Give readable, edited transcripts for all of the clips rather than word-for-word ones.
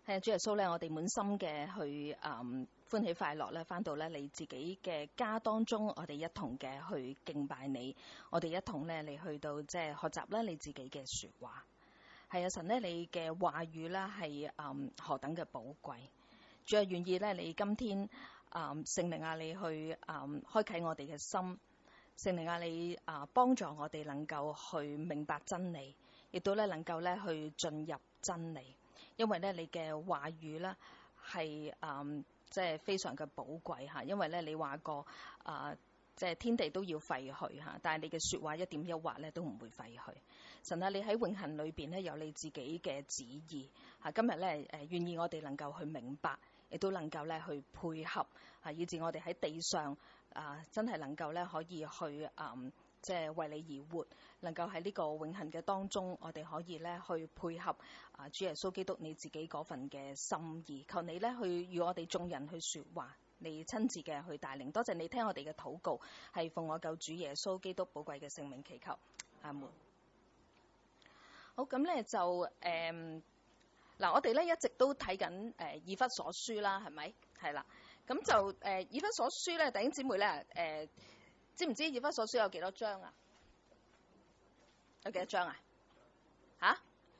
係啊，主耶穌咧，我哋滿心嘅去歡喜快樂咧，翻到咧你自己嘅家當中，我哋一同嘅去敬拜你，我哋一同咧嚟去到即係學習咧你自己嘅說話。係啊，神咧你嘅話語咧係何等嘅寶貴，主啊，願意咧你今天聖靈啊，你去開啟我哋嘅心，聖靈啊，你幫助我哋能夠去明白真理，亦都咧能夠咧去進入真理。因為咧，你嘅話語咧係即係非常嘅寶貴嚇。因為咧，你話過即係天地都要廢去嚇，但係你嘅説話一點一畫咧都唔會廢去。神啊，你喺永恆裏邊咧有你自己嘅旨意嚇。今日咧願意我哋能夠去明白，亦都能夠咧去配合嚇，以致我哋喺地上真係能夠咧可以去即係為你而活，能夠喺呢個永恆嘅當中，我哋可以咧去配合主耶穌基督你自己嗰份嘅心意。求你咧去與我哋眾人去說話，你親自嘅去帶領。多謝你聽我哋嘅禱告，係奉我救主耶穌基督寶貴嘅聖名祈求，阿門。好，咁咧就嗱，我哋咧一直都睇緊以弗所書啦，係咪？係啦，咁就以弗所書咧，弟兄姊妹咧知唔知以弗所書有幾多章啊？有幾多章啊？吓？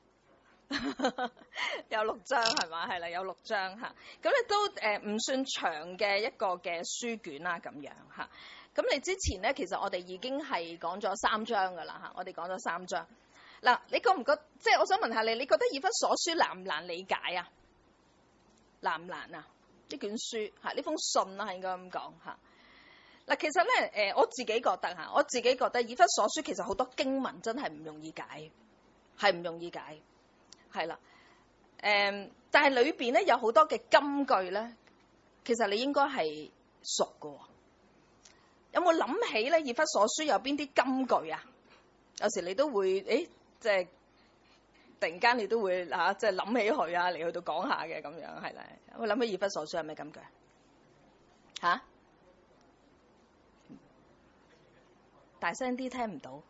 有6章係嘛？係啦，有6章嚇。咁咧都唔算長嘅一個嘅書卷啦，咁樣嚇。咁你之前咧，其實我哋已經係講咗3章噶啦嚇。我哋講咗3章。嗱，你覺唔覺？即係我想問下你，你覺得以弗所書難唔難理解啊？難唔難啊？呢卷書嚇，呢封信啦，應該咁講嚇。嗱，其實咧，我自己覺得嚇，我自己覺得以弗所書其實好多經文真係唔容易解，係唔容易解，係啦。但係裏邊咧有好多嘅金句咧，其實你應該係熟㗎喎。有冇諗起咧？以弗所書有邊啲金句啊？有時你都會，即係突然間你都會即係諗起佢啊，嚟去到講下嘅咁樣，係啦。我諗起以弗所書係咩金句？嚇？大聲啲，聽唔到。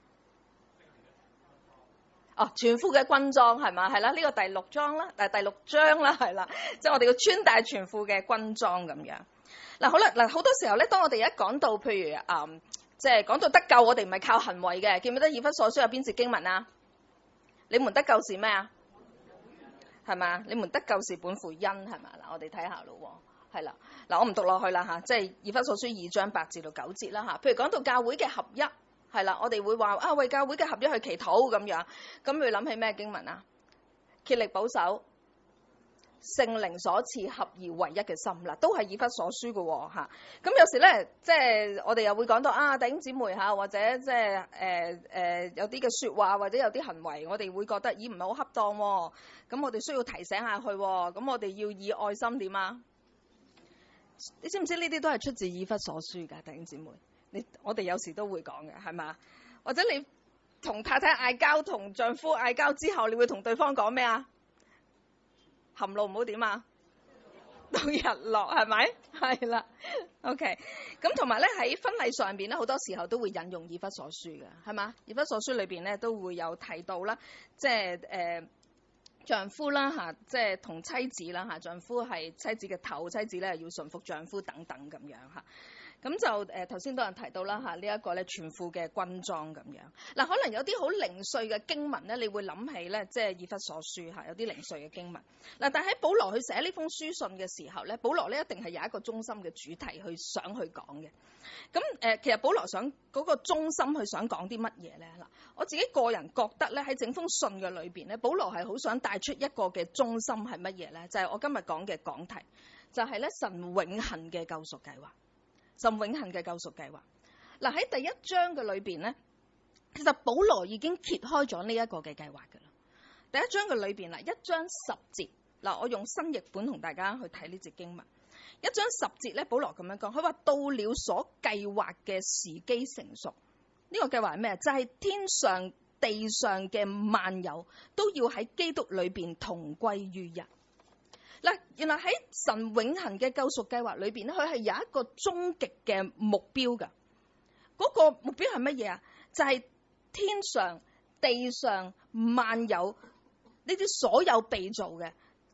哦，全副嘅軍裝係嘛？係啦，呢個第6章啦，第6章啦，係啦，即係我哋要穿戴全副嘅軍裝咁樣。嗱，好啦，嗱，好多時候咧，當我哋一講到譬如即係講到得救，我哋唔係靠行為嘅。記唔記得以弗所書有邊節經文啊？你們得救是咩啊？係嘛？你們得救是本乎恩係嘛？嗱，我哋睇下咯，係啦。嗱，我唔讀落去啦嚇，即係以弗所書2章8至到9節啦嚇。譬如講到教會嘅合一，係啦，我哋會話為教會嘅合一去祈禱咁樣。咁你諗起咩經文啊？竭力保守聖靈所賜合而為一嘅心啦，都係以弗所書嘅喎嚇。咁有時咧，即係我哋又會講到弟兄姊妹嚇，或者即係有啲嘅説話或者有啲行為，我哋會覺得唔係好恰當喎。咁我哋需要提醒下佢喎。咁我哋要以愛心點啊？你知唔知呢啲都係出自以弗所書㗎，弟兄姊妹？我哋有時都會講嘅，係嘛？或者你同太太嗌交，同丈夫嗌交之後，你會同對方講咩啊？含怒唔好點啊？到日落係咪？係啦 ，OK。咁同埋咧喺婚禮上邊咧，好多時候都會引用以弗所書嘅，係嘛？以弗所書裏邊咧都會有提到啦，即係丈夫啦嚇，即係同妻子啦嚇，丈夫係妻子嘅頭，妻子咧要順服丈夫等等咁樣嚇。咁就頭先都有人提到啦嚇，呢一個咧全副嘅軍裝咁樣。嗱，可能有啲好零碎嘅經文咧，你會諗起咧，即係以弗所書嚇，有啲零碎嘅經文。嗱，但係喺保羅去寫呢封書信嘅時候咧，保羅咧一定係有一個中心嘅主題去想去講嘅。咁其實保羅想嗰個中心去想講啲乜嘢咧？嗱，我自己個人覺得咧，喺整封信嘅裏邊咧，保羅係好想帶出一個嘅中心係乜嘢咧？就係我今日講嘅講題，就係咧神永恆嘅救贖計劃。神永恆嘅救贖計劃。嗱，喺第1章嘅裏邊咧，其實保羅已經揭開咗呢一個嘅計劃㗎啦。第1章嘅裏邊啦，1章10節，嗱，我用新譯本同大家去睇呢節經文。1章10節咧，保羅咁樣講，佢話到了所計劃嘅時機成熟。呢個計劃係咩？就係天上地上嘅萬有都要喺基督裏邊同歸於一。嗱，原來喺神永恆嘅救贖計劃裏邊咧，佢係有一個終極嘅目標㗎。嗰個目標係乜嘢啊？就係天上地上萬有呢啲所有被造嘅，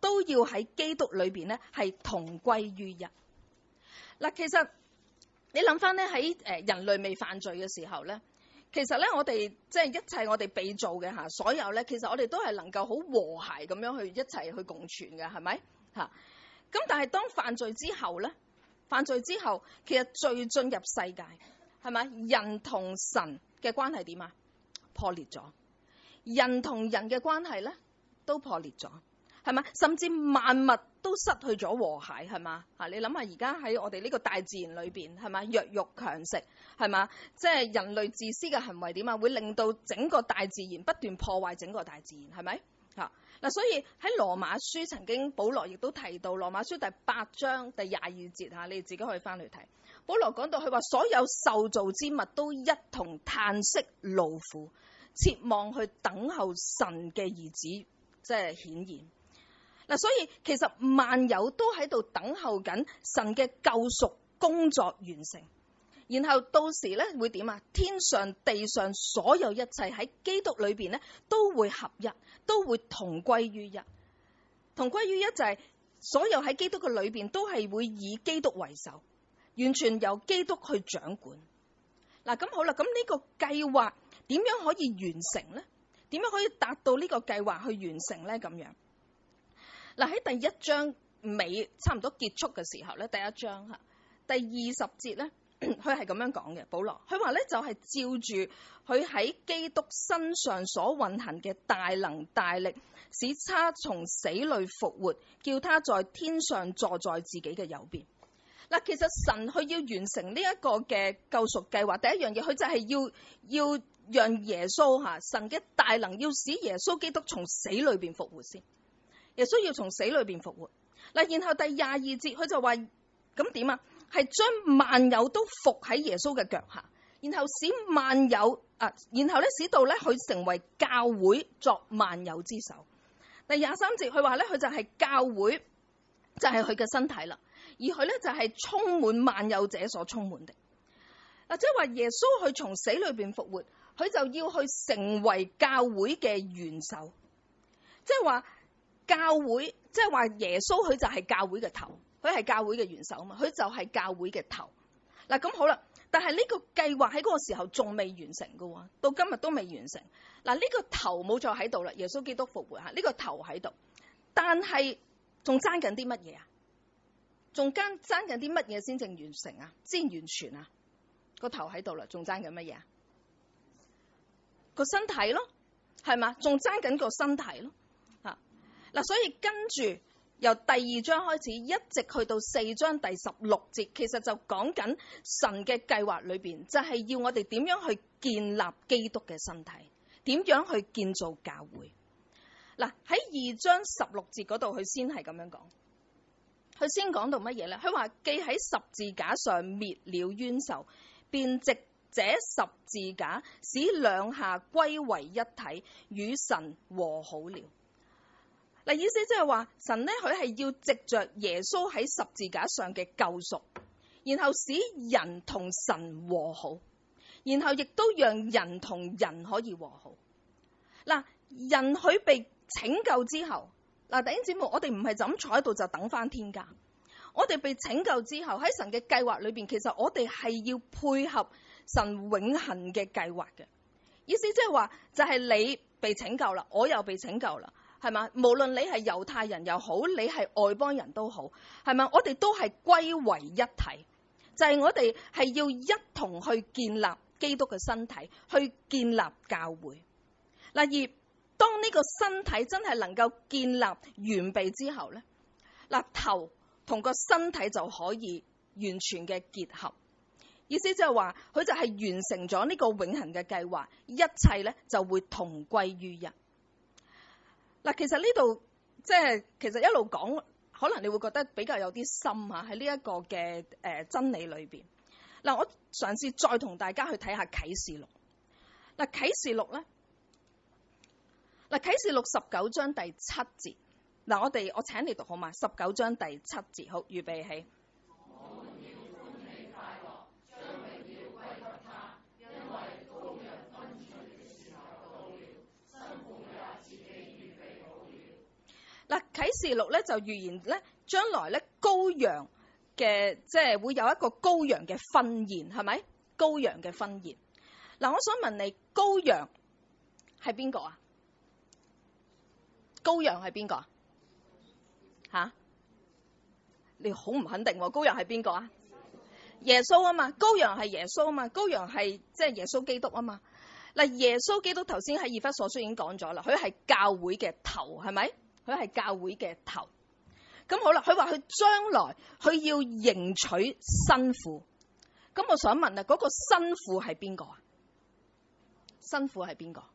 都要喺基督裏邊咧係同歸於一。嗱，其實你諗翻咧喺人類未犯罪嘅時候咧，其實咧我哋即係一切我哋被造嘅嚇，所有咧其實我哋都係能夠好和諧咁樣去一齊去共存嘅，係咪嚇？咁但係當犯罪之後咧，其實罪進入世界，係咪？人同神嘅關係點啊？破裂咗。人同人嘅關係咧都破裂咗，係嘛？甚至萬物都失去咗和諧，係嘛？嚇，你諗下而家喺我哋呢個大自然裏邊，係嘛？弱肉強食，係嘛？即係人類自私嘅行為點啊？會令到整個大自然不斷破壞整個大自然，係咪？嚇嗱，所以喺羅馬書曾經保羅亦都提到羅馬書第8章第22節嚇，你哋自己可以翻去睇。保羅講到佢話所有受造之物都一同嘆息勞苦，切望去等候神嘅兒子即係顯現。嗱，所以其實萬有都喺度等候緊神嘅救贖工作完成，然後到時咧會點啊？天上地上所有一切喺基督裏邊咧都會合一，都會同歸於一。同歸於一就係所有喺基督嘅裏邊都係會以基督為首，完全由基督去掌管。嗱，咁好啦，咁呢個計劃點樣可以完成呢？點樣可以達到呢個計劃去完成呢？咁樣嗱，喺第1章尾差唔多結束嘅時候咧，第1章嚇第20節咧，佢係咁樣講嘅。保羅佢話咧就係照住佢喺基督身上所運行嘅大能大力，使他從死裏復活，叫他在天上坐在自己嘅右邊。嗱，其實神佢要完成呢一個嘅救贖計劃，第一樣嘢佢就係要讓耶穌嚇神嘅大能，要使耶穌基督從死裏邊復活先。耶穌要從死裏邊復活。嗱，然後第22節佢就話咁點啊？係將萬有都伏喺耶穌嘅腳下，然後使萬有然後咧使到咧佢成為教會作萬有之首。第23節佢話咧佢就係教會，就係佢嘅身體啦。而佢咧就係充滿萬有者所充滿的。嗱，即係話耶穌去從死裏邊復活，佢就要去成為教會嘅元首。即係話教會，即係話耶穌佢就係教會嘅頭，佢係教會嘅元首嘛，佢就係教會嘅頭。嗱，咁好啦，但係呢個計劃喺嗰個時候仲未完成㗎，到今日都未完成。嗱，呢個頭冇再喺度啦，耶穌基督復活嚇，呢個頭喺度，但係仲爭緊啲乜嘢啊？仲爭緊啲乜嘢先正完成啊？先完全啊？個頭喺度啦，仲爭緊乜嘢啊？個身體咯，係嘛？仲爭緊個身體咯。嗱，所以跟住由第2章開始，一直去到4章第16節，其實就講緊神嘅計劃裏邊，就係要我哋點樣去建立基督嘅身體，點樣去建造教會。嗱，喺2章16節嗰度，佢先係咁樣講。佢先講到乜嘢咧？佢話既喺十字架上滅了冤仇，便藉這十字架使兩下歸為一體，與神和好了。嗱，意思即係話神咧，佢係要藉着耶穌喺十字架上嘅救贖，然後使人同神和好，然後亦都讓人同人可以和好。嗱，人佢被拯救之後，嗱，弟兄姊妹，我哋唔係就咁坐喺度就等翻天家。我哋被拯救之後，喺神嘅計劃裏邊，其實我哋係要配合神永恆嘅計劃嘅。意思即係話，就係你被拯救啦，我又被拯救啦。係嘛？無論你係猶太人又好，你係外邦人都好，係嘛？我哋都係歸為一體，就係我哋係要一同去建立基督嘅身體，去建立教會。嗱，而當呢個身體真係能夠建立完備之後咧，嗱，頭同個身體就可以完全嘅結合。意思即係話，佢就係完成咗呢個永恆嘅計劃，一切咧就會同歸於一。嗱，其實呢度即係其實一路講，可能你會覺得比較有啲深嚇喺呢一個嘅真理裏邊。嗱，我嘗試再同大家去睇下啟示錄。嗱，啟示錄咧，嗱，啟示錄19章第7節。嗱，我請你讀好嘛？19章第7節，好，預備起。 嗱，啟示錄咧就預言咧將來咧羔羊嘅即係會有一個羔羊嘅婚宴，係咪？羔羊嘅婚宴。嗱，我想問你，羔羊係邊個啊？羔羊係邊個啊？吓？你好唔肯定喎，羔羊係邊個啊？耶穌啊嘛，羔羊係耶穌啊嘛，羔羊係即係耶穌基督啊嘛。嗱，耶穌基督頭先喺以弗所書已經講咗啦，佢係教會嘅頭，係咪？佢係教會嘅頭。咁好啦，佢話佢將來佢要迎娶新婦。咁我想問啊，嗰個新婦係邊個啊？新婦係邊個？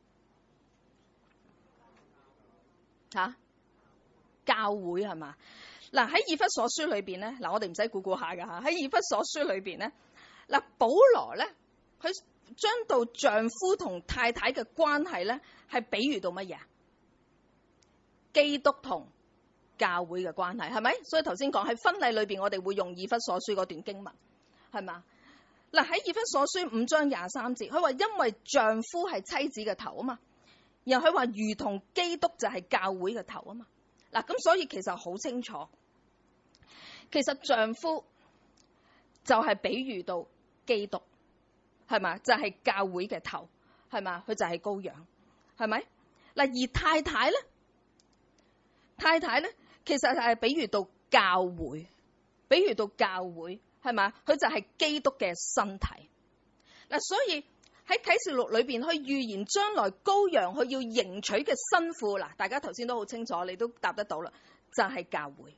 吓？教會係嘛？嗱，喺以弗所書裏邊咧，嗱，我哋唔使估下噶吓。喺以弗所書裏邊咧，嗱，保羅咧佢將到丈夫同太太嘅關係咧係比喻到乜嘢？基督同教會嘅關係係咪？所以頭先講喺婚禮裏邊，我哋會用以弗所書嗰段經文係嘛？嗱，喺以弗所書5章23節，佢話因為丈夫係妻子嘅頭啊嘛，然後佢話如同基督就係教會嘅頭啊嘛。嗱，咁所以其實好清楚，其實丈夫就係比喻到基督，係嘛？就係教會嘅頭，係嘛？佢就係羔羊，係咪？嗱，而太太咧，其實係比喻到教會，係嘛？佢就係基督嘅身體。嗱，所以喺啟示錄裏邊，佢預言將來羔羊佢要迎娶嘅新婦。嗱，大家頭先都好清楚，你都答得到啦，就係教會，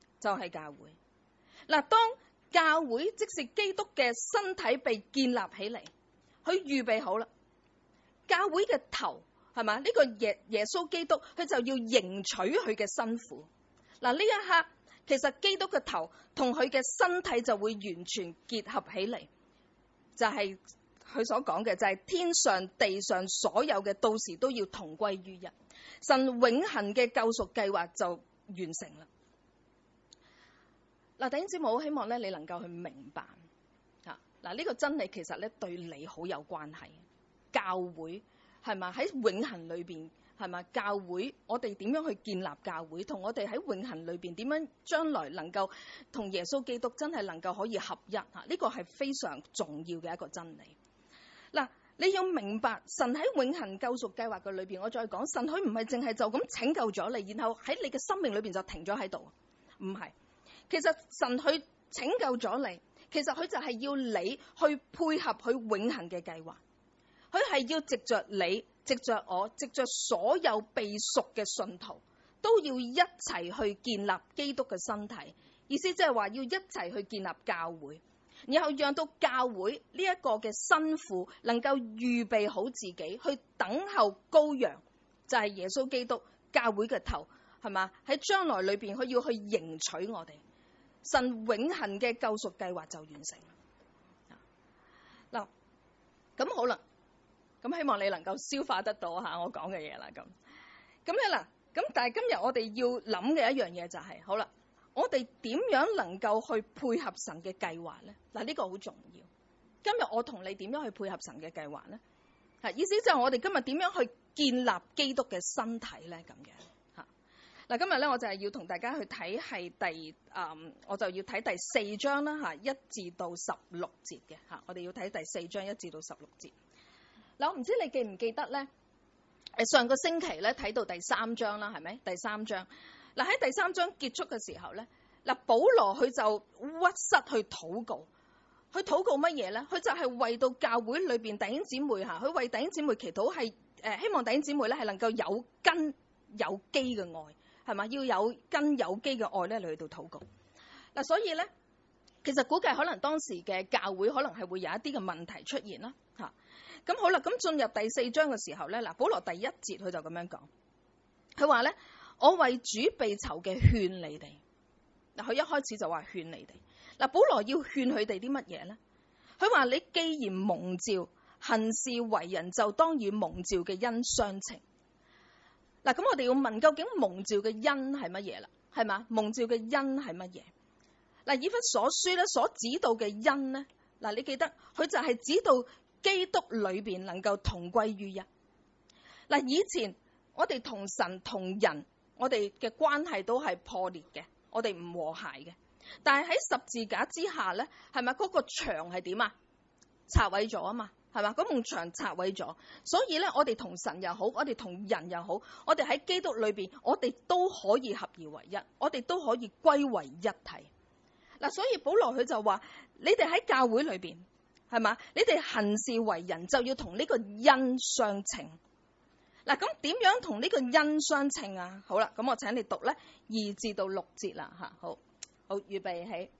嗱，當教會即是基督嘅身體被建立起嚟，佢預備好啦，教會嘅頭係嘛？呢個耶穌基督，佢就要迎娶佢嘅新婦。嗱，呢一刻其實基督嘅頭同佢嘅身體就會完全結合起嚟，就係佢所講嘅，就係天上地上所有嘅到時都要同歸於一，神永恆嘅救贖計劃就完成啦。嗱，弟兄姊妹，好希望咧你能夠去明白嗱，呢個真理其實咧對你好有關係。教會係嘛？喺永恆裏邊係嘛？教會我哋點樣去建立教會，同我哋喺永恆裏邊點樣將來能夠同耶穌基督真係能夠可以合一，呢個係非常重要嘅一個真理。嗱，你要明白神喺永恆救贖計劃嘅裏邊，我再講，神佢唔係淨係就咁拯救咗你，然後喺你嘅生命裏邊就停咗喺度，唔係。其實神佢拯救咗你，其實佢就係要你去配合佢永恆嘅計劃，佢係要藉着你、藉着我、藉着所有被贖嘅信徒，都要一齊去建立基督嘅身體。意思即係話要一齊去建立教會，然後讓到教會呢一個嘅新婦能夠預備好自己去等候羔羊，就係耶穌基督教會嘅頭，係嘛？喺將來裏邊佢要去迎娶我哋。神永恆嘅救贖計劃就完成嗱，咁好啦，咁希望你能夠消化得到下我講嘅嘢啦。咁咧嗱，咁但係今日我哋要諗嘅一樣嘢就係，好啦，我哋點樣能夠去配合神嘅計劃咧？嗱，呢個好重要。今日我同你點樣去配合神嘅計劃咧？意思就係我哋今日點樣去建立基督嘅身體咧？咁樣。嗱，今日咧我就係要同大家去睇係我就要睇第4章啦嚇，1至到16節嘅嚇，我哋要睇第4章1至到16節。嗱，我唔知你記唔記得咧？上個星期咧睇到第3章啦，係咪？第3章嗱，喺第3章結束嘅時候咧，嗱，保羅佢就屈膝去禱告，佢禱告乜嘢咧？佢就係為到教會裏邊弟兄姊妹嚇，佢為弟兄姊妹祈禱係希望弟兄姊妹咧係能夠有根有基嘅愛。係嘛？要有根有基嘅愛咧，嚟去到禱告嗱。所以咧，其實估計可能當時嘅教會可能係會有一啲嘅問題出現啦嚇。咁好啦，咁進入第4章嘅時候咧，嗱，保羅第1節佢就咁樣講，佢話咧：我為主被囚嘅勸你哋嗱。佢一開始就話勸你哋嗱。保羅要勸佢哋啲乜嘢咧？佢話你既然蒙召，行事為人就當與蒙召嘅恩相稱。嗱，咁我哋要問，究竟蒙召嘅恩係乜嘢啦？係嘛？蒙召嘅恩係乜嘢？嗱，以弗所書咧所指導嘅恩咧，嗱，你記得佢就係指導基督裏邊能夠同歸於一。嗱，以前我哋同神同人我哋嘅關係都係破裂嘅，我哋唔和諧嘅。但係喺十字架之下咧，係咪嗰個牆係點啊？拆毀咗啊嘛，係嘛？嗰埲牆拆毀咗，所以咧，我哋同神又好，我哋同人又好，我哋喺基督裏邊，我哋都可以合而為一，我哋都可以歸為一體。嗱，所以保羅佢就話：你哋喺教會裏邊，係嘛？你哋行事為人就要同呢個恩相稱。嗱，咁點樣同呢個恩相稱啊？好啦，咁我請你讀咧2至到6節啦嚇。好，預備起。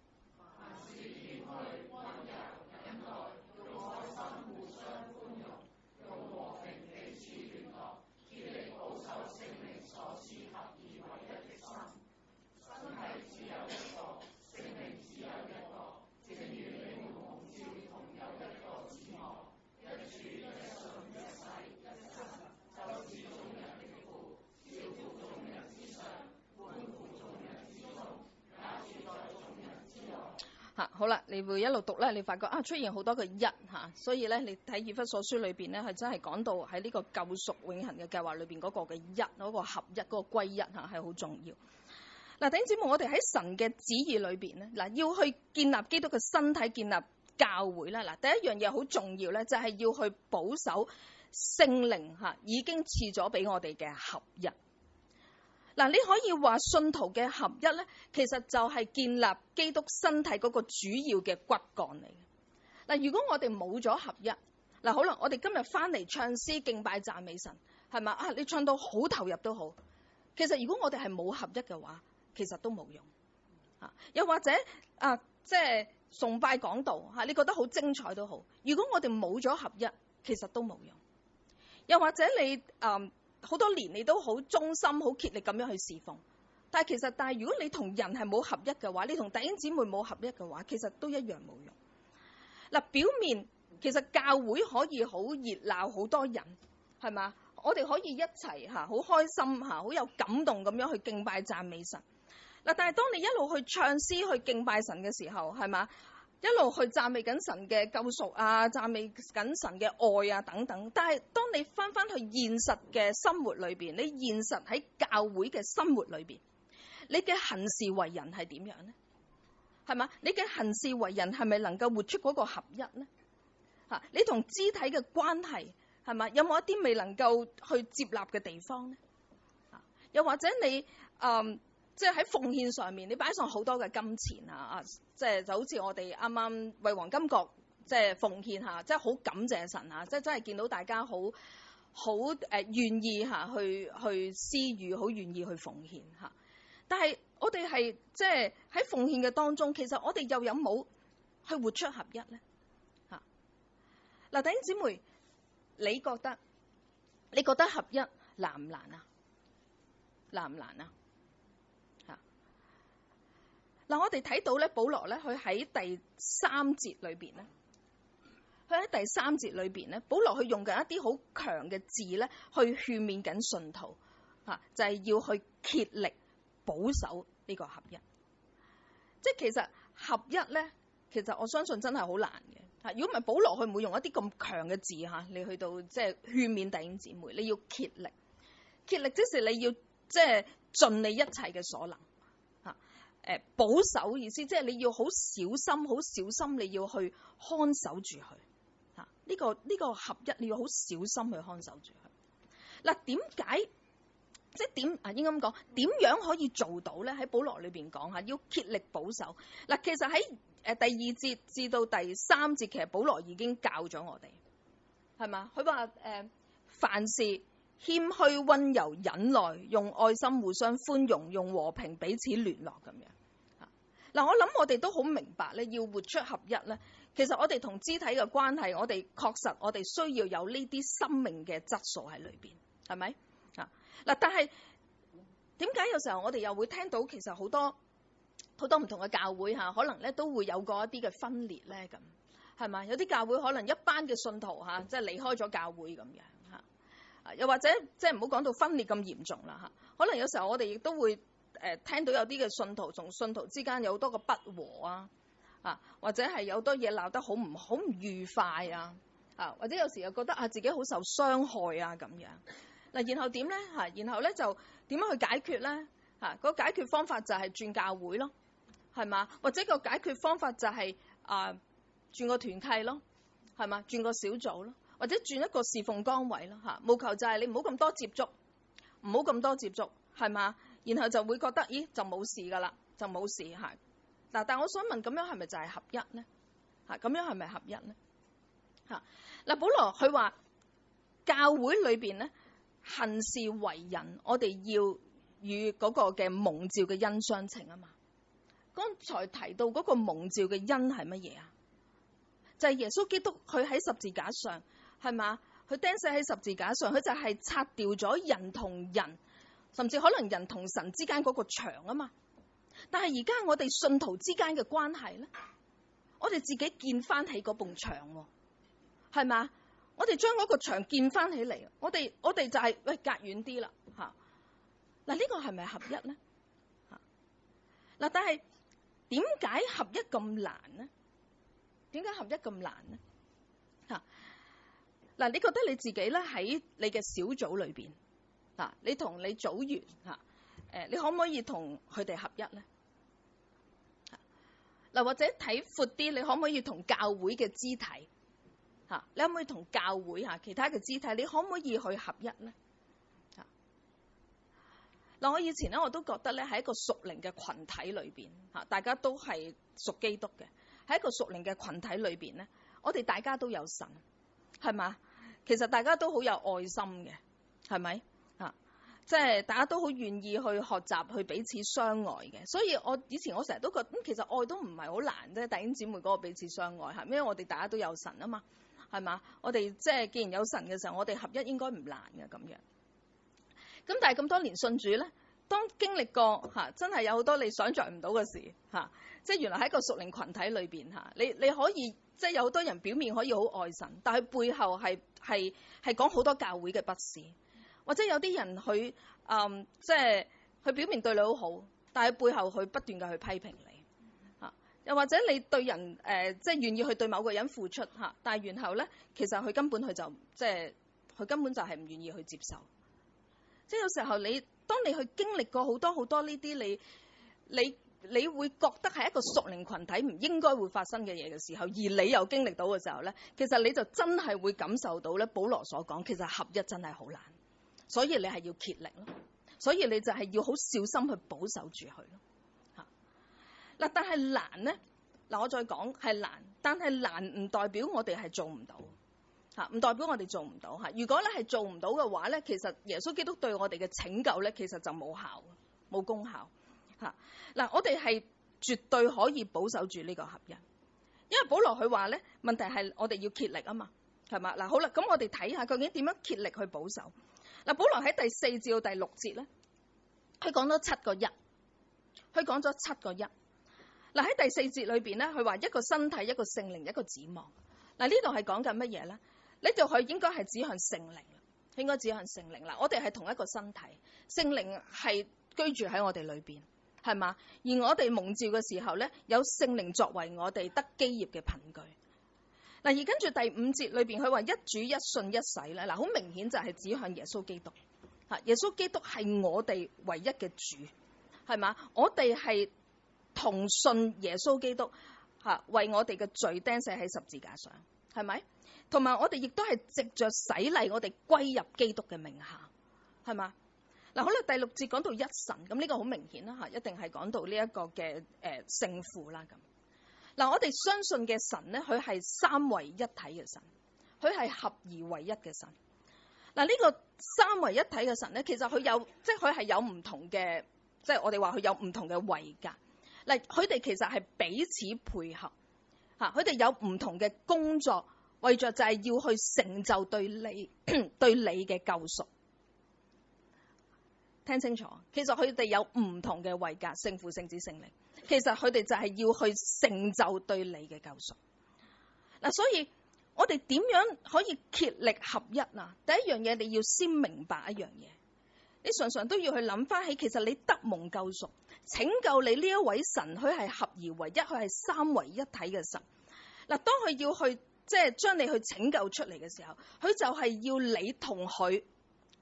好啦，你會一路讀咧，你發覺出現好多個一嚇，所以咧你睇以弗所書裏邊咧，係真係講到喺呢個救贖永恆嘅計劃裏邊嗰個嘅一，嗰個合一，嗰個歸一嚇係好重要。嗱，弟兄姊妹，我哋喺神嘅旨意裏邊咧，嗱要去建立基督嘅身體，建立教會啦。嗱，第一樣嘢好重要咧，就係要去保守聖靈嚇已經賜咗俾我哋嘅合一。嗱，你可以話信徒嘅合一咧，其實就係建立基督身體嗰個主要嘅骨幹嚟嘅。嗱，如果我哋冇咗合一，嗱，好啦，我哋今日翻嚟唱詩敬拜讚美神，係嘛啊？你唱到好投入都好，其實如果我哋係冇合一嘅話，其實都冇用啊。又或者即係崇拜講道嚇，你覺得好精彩都好，如果我哋冇咗合一，其實都冇用。又或者你好多年你都好忠心、好竭力咁樣去侍奉，但係如果你同人係冇合一嘅話，你同弟兄姊妹冇合一嘅話，其實都一樣冇用。嗱，表面其實教會可以好熱鬧，好多人係嘛，我哋可以一齊嚇，好開心嚇，好有感動咁樣去敬拜讚美神。嗱，但係當你一路去唱詩去敬拜神嘅時候，係嘛？一路去讚美緊神嘅救贖啊，讚美緊神嘅愛啊等等。但係當你翻去現實嘅生活裏邊，你現實喺教會嘅生活裏邊，你嘅行事為人係點樣呢？係嘛？你嘅行事為人係咪能夠活出嗰個合一呢？嚇，你同肢體嘅關係係嘛？有冇一啲未能夠去接納嘅地方呢？又或者你即係喺奉獻上面，你擺上好多嘅金錢啊！即係就好似我哋啱啱為黃金國即係奉獻下，即係好感謝神啊！即係真係見到大家好願意嚇去施予，好願意去奉獻嚇。但係我哋係即係喺奉獻嘅當中，其實我哋又有冇去活出合一咧？嚇嗱，弟兄姊妹，你覺得合一難唔難啊？難唔難啊？嗱，我哋睇到咧，保羅咧，佢喺第3節裏邊咧，保羅佢用緊一啲好強嘅字咧，去勸勉緊信徒嚇，就係要去竭力保守呢個合一。即係其實合一咧，其實我相信真係好難嘅嚇。如果唔係保羅，佢唔會用一啲咁強嘅字嚇，你去到即係勸勉弟兄姊妹，你要竭力，即是你要即係盡你一切嘅所能。保守意思即係你要好小心，你要去看守住佢嚇。呢個合一你要好小心去看守住佢。嗱，點解即係點啊？應該咁講，點樣可以做到咧？喺保羅裏邊講下，要竭力保守。嗱，其實喺第2節至到第3節，其實保羅已經教咗我哋係嘛？佢話凡事謙虛、溫柔、忍耐，用愛心互相寬容，用和平彼此聯絡咁樣。嗱，我諗我哋都好明白咧，要活出合一咧，其實我哋同肢體嘅關係，我哋確實我哋需要有呢啲生命嘅質素喺裏邊，係咪啊？嗱，但係點解有時候我哋又會聽到其實好多唔同嘅教會嚇，可能咧都會有過一啲嘅分裂咧咁，係咪？有啲教會可能一班嘅信徒嚇，即係離開咗教會咁樣嚇，又或者即係唔好講到分裂咁嚴重啦嚇，可能有時候我哋亦都會聽到有啲嘅信徒同信徒之間有好多個不和啊，或者係有好多嘢鬧得好唔愉快啊，或者有時又覺得自己好受傷害啊咁樣。 嗱，然後點咧？然後咧就點樣去解決咧？個解決方法就係轉教會咯，係嘛？或者個解決方法就係轉個團契咯，係嘛？轉個小組咯，或者轉一個侍奉崗位咯，務求就係你唔好咁多接觸，唔好咁多接觸，係嘛？然後就會覺得，咦，就冇事噶啦，就冇事嗱，但係我想問，咁樣係咪就係合一咧？咁樣係咪合一咧？嗱，保羅佢話教會裏邊咧，行事為人，我哋要與嗰個嘅蒙召嘅恩相稱啊嘛。剛才提到嗰個蒙召嘅恩係乜嘢啊？就係耶穌基督佢喺十字架上，係嘛？佢釘死喺十字架上，佢就係拆掉咗人同人，甚至可能人同神之間嗰個牆啊嘛。但係而家我哋信徒之間嘅關係咧，我哋自己建翻起嗰埲牆，係嘛？我哋將嗰個牆建翻起嚟，我哋就係喂隔遠啲啦嚇。嗱，呢個係咪合一咧？嗱，但係點解合一咁難呢？點解合一咁難呢？嗱，你覺得你自己咧喺你嘅小組裏邊你同你組員你可唔可以同佢哋合一咧？嗱，或者睇闊啲，你可唔可以同教會嘅肢體你可唔可以同教會其他嘅肢體，你可唔可以去合一咧？嗱，我以前咧我都覺得咧喺一個屬靈嘅群體裏邊大家都係屬基督嘅，喺一個屬靈嘅群體裏邊咧，我哋大家都有神，係嘛？其實大家都好有愛心嘅，係咪？即係大家都好願意去學習，去彼此相愛嘅。所以我以前我成日都覺得，其實愛都唔係好難啫。弟兄姊妹嗰個彼此相愛因為我哋大家都有神啊嘛，係嘛？我哋即係既然有神嘅時候，我哋合一應該唔難嘅咁樣。咁但係咁多年信主咧，當經歷過真係有好多你想像唔到嘅事即係原來喺個屬靈群體裏邊你可以即係有好多人表面可以好愛神，但係背後係講好多教會嘅不是。或者有啲人佢即係佢表面對你好好，但係背後佢不斷嘅去批評你又或者你對人即係願意去對某個人付出但係然後咧其實佢根本就即係佢根本就係唔願意去接受。即係有時候當你去經歷過好多好多呢啲你會覺得係一個屬靈群體唔應該會發生嘅嘢嘅時候，而你又經歷到嘅時候咧，其實你就真係會感受到咧保羅所講，其實合一真係好難。所以你係要竭力咯，所以你就係要好小心去保守住佢咯。嗱，但係難咧，我再講係難，但係難唔代表我哋係做唔到唔代表我哋做唔到如果咧係做唔到嘅話咧，其實耶穌基督對我哋嘅拯救咧，其實就冇效冇功效嗱，我哋係絕對可以保守住呢個合一，因為保羅佢話咧，問題係我哋要竭力啊嘛，係嘛？嗱，好啦，咁我哋睇下究竟點樣竭力去保守。嗱，保羅喺第4至到第6節咧，佢講咗7個一，佢講咗7個一。嗱，喺第4節裏邊咧，佢話一個身體、一個聖靈、一個指望。嗱，呢度係講緊乜嘢咧？呢度佢應該係指向聖靈啦，應該指向聖靈啦。我哋係同一個身體，聖靈係居住喺我哋裏邊，係嘛？而我哋蒙召嘅時候咧，有聖靈作為我哋得基業嘅憑據。嗱，而跟住第5節裏邊，佢話一主一信一洗咧，嗱，好明顯就係指向耶穌基督。耶穌基督係我哋唯一嘅主，係嘛？我哋係同信耶穌基督為我哋嘅罪釘死喺十字架上，係咪？同埋我哋亦都係藉着洗禮，我哋歸入基督嘅名下，係嘛？嗱，好啦，第6節講到一神，咁呢個好明顯啦，一定係講到呢一個嘅聖父啦咁。嗱，我哋相信嘅神咧，佢係三位一體嘅神，佢係合而為一嘅神。嗱，呢個三位一體嘅神咧，其實佢有，即係佢係有唔同嘅，即係我哋話佢有唔同嘅位格。嗱，佢哋其實係彼此配合，佢哋有唔同嘅工作，為着就係要去成就對你嘅救贖。聽清楚，其實佢哋有唔同嘅位格，聖父、聖子、聖靈。其實佢哋就係要去成就對你嘅救贖。嗱，所以我哋點樣可以竭力合一啊？第一樣嘢，你要先明白一樣嘢，你常常都要去諗翻起，其實你得蒙救贖，拯救你呢一位神，佢係合而為一，佢係三位一體嘅神。嗱，當佢要去即係將你去拯救出嚟嘅時候，佢就係要你同佢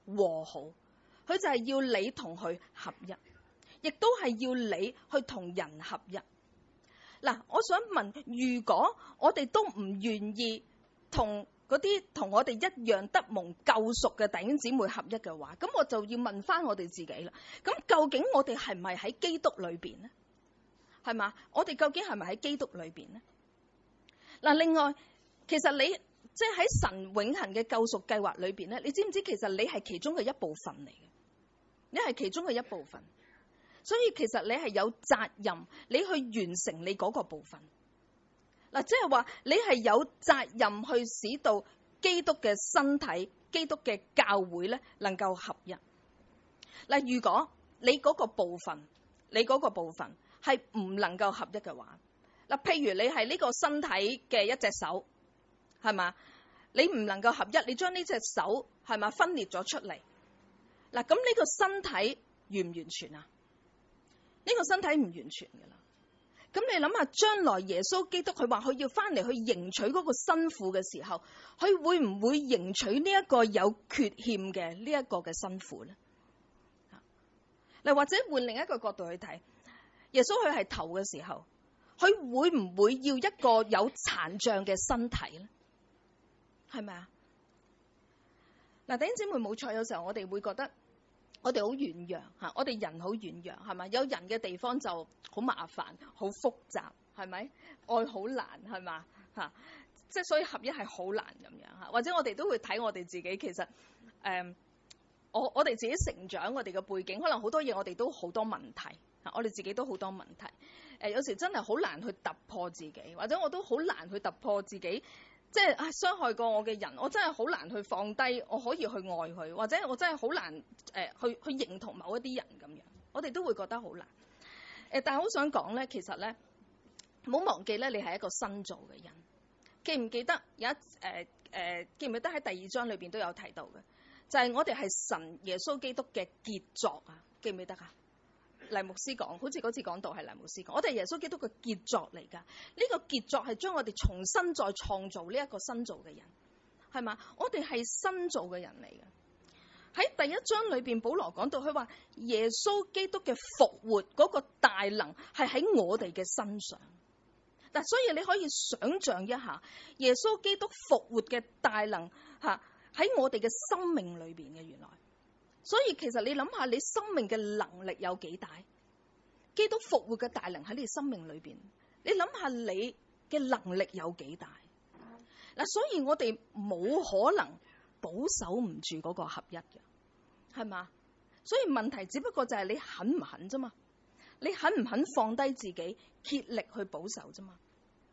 和好，佢就係要你同佢合一，亦都係要你去同人合一。嗱，我想問，如果我哋都唔願意同嗰啲同我哋一樣得蒙救贖嘅弟兄姊妹合一嘅話，咁我就要問翻我哋自己啦。咁究竟我哋係唔係喺基督裏邊呢？係嘛？我哋究竟係咪喺基督裏邊呢？嗱，另外，其實你即係喺神永恆嘅救贖計劃裏邊咧，你知唔知其實你係其中嘅一部分嚟嘅？你係其中嘅一部分，所以其實你係有責任，你去完成你嗰個部分。嗱，即係話你係有責任去使到基督嘅身體、基督嘅教會咧能夠合一。嗱，如果你嗰個部分係唔能夠合一嘅話，嗱，譬如你係呢個身體嘅一隻手，係嘛？你唔能夠合一，你將呢隻手係嘛分裂咗出嚟。嗱，咁呢個身體完唔完全啊？呢個身體唔完全噶啦。咁你諗下，將來耶穌基督佢話佢要翻嚟去迎娶嗰個新婦嘅時候，佢會唔會迎娶呢一個有缺陷嘅呢一個嘅新婦咧？嗱，或者換另一個角度去睇，耶穌佢係頭嘅時候，佢會唔會要一個有殘障嘅身體咧？係咪啊？嗱，弟兄姊妹冇錯，有時候我哋會覺得我哋好軟弱嚇，我哋人好軟弱係咪？有人嘅地方就好麻煩、好複雜，係咪？愛好難係嘛嚇？即係所以合一係好難咁樣嚇。或者我哋都會睇我哋自己，其實我哋自己成長，我哋嘅背景，可能好多嘢我哋都好多問題嚇，我哋自己都好多問題。有時真係好難去突破自己，或者我都好難去突破自己。即係傷害過我嘅人，我真係好難去放低，我可以去愛佢，或者我真係好難去認同某一啲人咁樣，我哋都會覺得好難。但係好想講咧，其實咧唔好忘記咧，你係一個新造嘅人。記唔記得有記唔記得喺第2章裏邊都有提到嘅，就係我哋係神耶穌基督嘅傑作啊？記唔記得啊？黎牧師講，好似嗰次講到係黎牧師講，我哋係耶穌基督嘅傑作嚟㗎。呢個傑作係將我哋重新再創造呢一個新造嘅人，係嘛？我哋係新造嘅人嚟嘅。喺第1章裏邊，保羅講到佢話耶穌基督嘅復活嗰個大能係喺我哋嘅身上。嗱，所以你可以想象一下耶穌基督復活嘅大能嚇喺我哋嘅生命裏邊嘅原來。所以其實你諗下，你生命嘅能力有幾大？基督復活嘅大能喺你生命裏邊，你諗下你嘅能力有幾大？嗱，所以我哋冇可能保守唔住嗰個合一嘅，係嘛？所以問題只不過就係你肯唔肯啫嘛？你肯唔肯放低自己，竭力去保守啫嘛？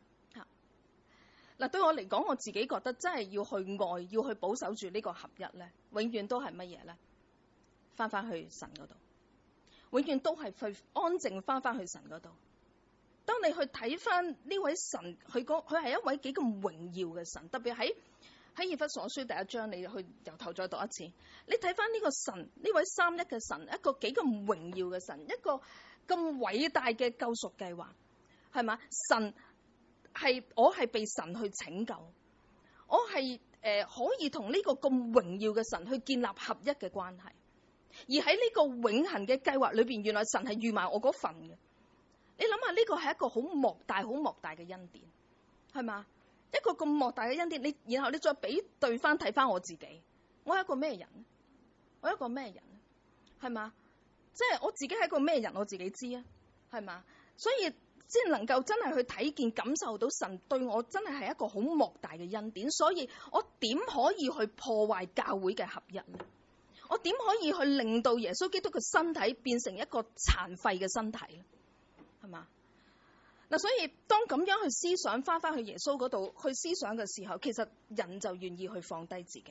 嗱，對我嚟講，我自己覺得真係要去愛，要去保守住呢個合一咧，永遠都係乜嘢咧？翻去神嗰度，永遠都係去安靜翻去神嗰度。當你去睇翻呢位神，佢係一位幾咁榮耀嘅神，特別喺以弗所書第1章，你去由頭再讀一次，你睇翻呢個神，呢位三一嘅神，一個幾咁榮耀嘅神，一個咁偉大嘅救贖計劃，係嘛？神我係被神去拯救，我係可以同呢個咁榮耀嘅神去建立合一嘅關係。而喺呢個永恆嘅計劃裏邊，原來神係預埋我嗰份嘅。你諗下，呢個係一個好莫大嘅恩典，係嘛？一個咁莫大嘅恩典，然後你再比對翻睇翻我自己，我係一個咩人？我係一個咩人？係嘛？即係我自己係一個咩人？我自己知啊，係嘛？所以先能夠真係去睇見、感受到神對我真係一個好莫大嘅恩典。所以我點可以去破壞教會嘅合一呢？我點可以去令到耶穌基督嘅身體變成一個殘廢嘅身體咧？係嘛？嗱，所以當咁樣去思想翻去耶穌嗰度去思想嘅時候，其實人就願意去放低自己，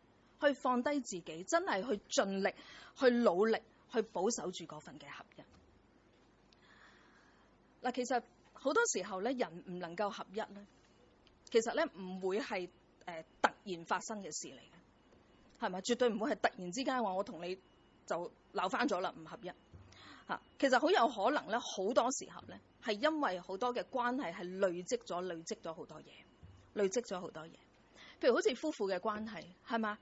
真係去盡力去努力去保守住嗰份嘅合一。嗱，其實好多時候咧，人唔能夠合一咧，其實咧唔會係突然發生嘅事嚟嘅。係咪？絕對唔會係突然之間話我同你就鬧翻咗啦，唔合一嚇。其實好有可能咧，好多時候咧係因為好多嘅關係係累積咗好多嘢，譬如好似夫婦嘅關係，係嘛？點